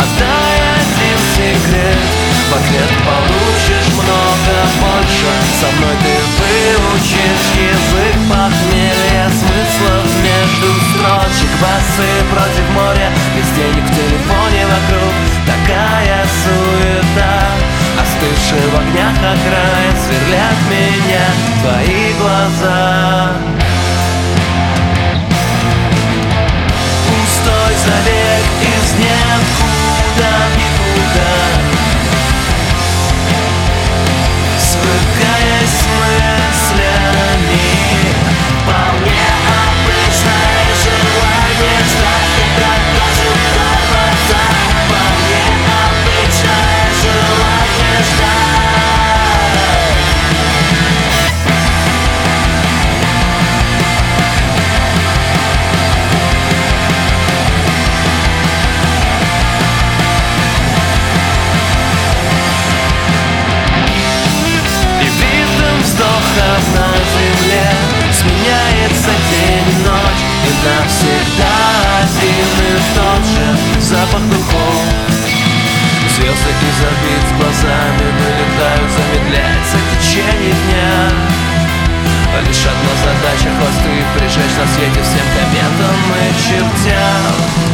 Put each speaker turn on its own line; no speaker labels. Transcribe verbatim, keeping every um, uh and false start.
Отдай один секрет, в ответ получишь много больше. Со мной ты выучишь язык похмелья, смыслов между строчек. Басы против моря, без денег в телефоне вокруг. Такая суета, остывшие в огнях окраин, сверлят меня твои глаза. Пустой забег из ниоткуда в никуда, свыкаясь с мыслями. Вполне обычное желание ждать, когда должен тормоза. Вполне обычное желание ждать. Вздохов на земле сменяется день и ночь, и навсегда один и тот же запах духов. Звезды из орбит с глазами вылетают, замедляется течение дня. Лишь одна задача — хвосты прижечь на свете всем кометам и чертям.